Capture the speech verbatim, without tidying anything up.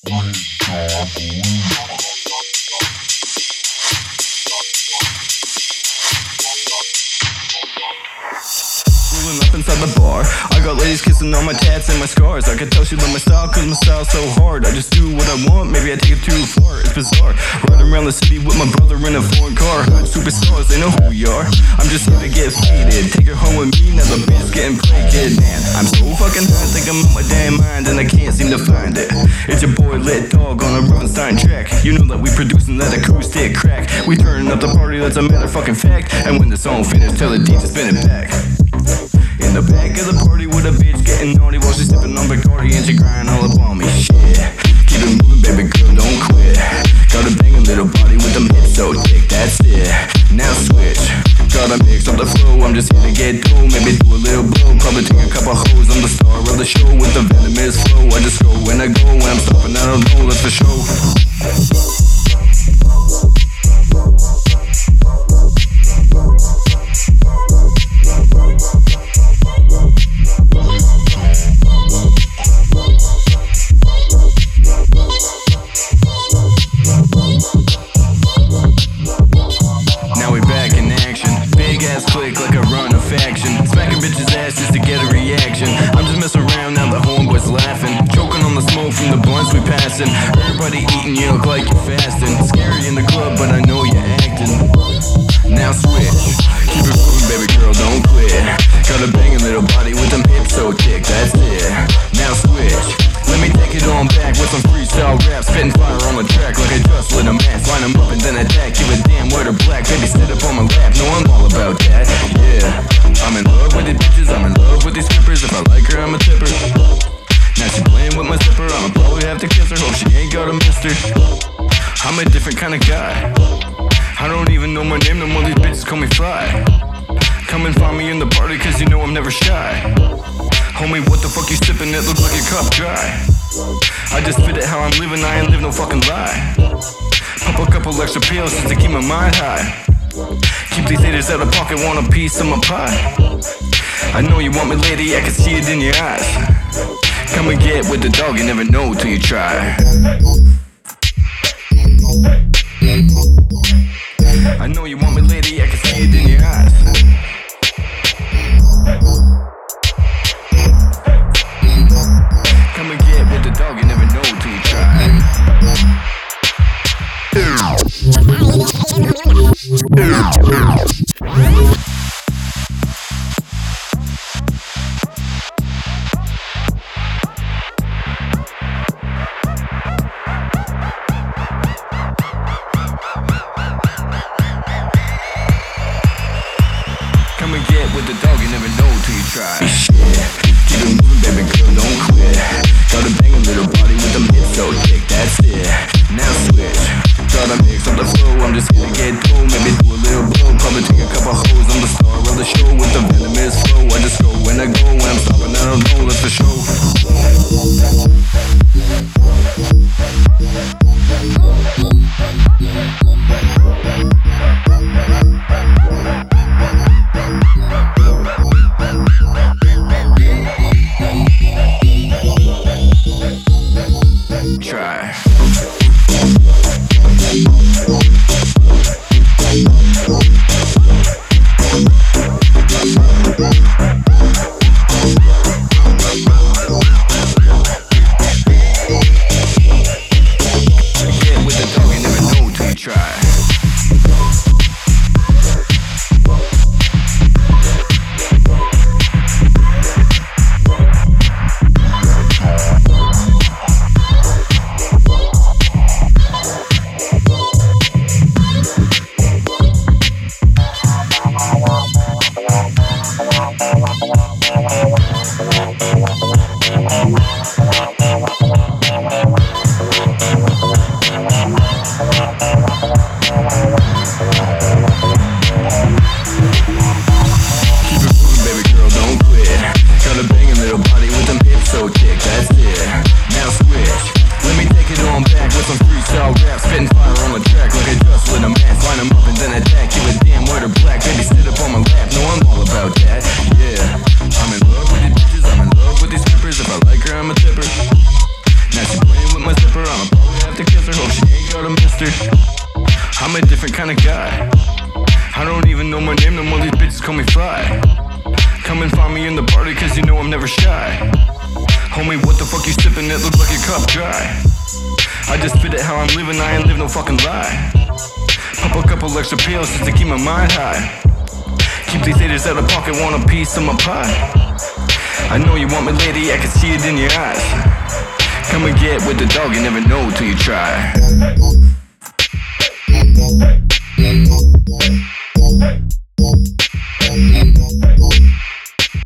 Rolling up inside the bar, I got ladies kissing on my tats and my scars. I can tell she love my style cause my style's so hard. I just do what I want, maybe I take it too far. It's bizarre, riding around the city with my brother in a foreign car. Superstars, they know who we are. I'm just here to get faded, take her home with me, now the bitch getting placated. Man, I'm so fucking high, think I'm on my damn mind and I can't seem to find it. It's your boy Lit Dog on a Ravenstein track. You know that we producing that acoustic crack. We turning up the party, that's a motherfucking fact. And when the song finished, tell the D J spin it back. In the back of the party with a bitch getting naughty while she's sipping on Bacardi and she crying all up on me. Shit, keep it moving, baby girl, don't quit. Got a banging little body with them hips so thick, that's it. Now switch, gotta mix up the flow. I'm just here to get dough, maybe do a little blow. Probably take a couple hoes, I'm the star of the show with the venomous flow. I just go when I go, when I'm stopping, I don't know, that's for sure. Click like a run of faction, smacking bitches' ass just to get a reaction. I'm just messing around now, the homeboys laughing, choking on the smoke from the blunts we passing. Everybody eating, you look like you're fasting. Scary in the club, but I know you're acting. Now switch, keep it moving, baby girl, don't quit. Got a banging little body with them hips so thick, that's it. Now switch, let me take it on back with some freestyle rap, spitting fire on the track like I just lit a match. Line them up and then attack, give a damn word of black. Baby, sit up on my lap, no, I'm all about that. Yeah, I'm in love with these bitches, I'm in love with these strippers. If I like her, I'm a tipper. Now she playing with my zipper, I'ma probably have to kiss her. Hope she ain't got a mister. I'm a different kind of guy. I don't even know my name, no more these bitches call me Fly. Come and find me in the party cause you know I'm never shy. Homie, what the fuck you sippin'? It look like your cup dry. I just spit it how I'm living, I ain't live no fucking lie. Pop a couple extra pills just to keep my mind high. Keep these haters out of pocket, want a piece of my pie. I know you want me, lady, I can see it in your eyes. Come and get with the dog, you never know till you try. I know you want me, lady, I can see it in your eyes. Come and get with the dog, you never know till you try. Come and get with the dog, you never know till you try. Keep it moving, baby girl, don't quit. Got a banging little body with them hips so thick, that's it. Now switch, gotta mix up the flow. I'm just here to get dough, maybe do a little blow. Probably take a couple hoes, I'm the star of the show with the venomous flow. I just go when I go, when I'm stopping, I don't know, that's for sure. Try. I'm a different kind of guy. I don't even know my name, no more these bitches call me Fly. Come and find me in the party cause you know I'm never shy. Homie, what the fuck you sippin'? It looks like your cup dry. I just spit it how I'm living, I ain't live no fucking lie. Pop a couple extra pills just to keep my mind high. Keep these haters out of pocket, want a piece of my pie. I know you want me, lady, I can see it in your eyes. Come and get with the dog, you never know till you try.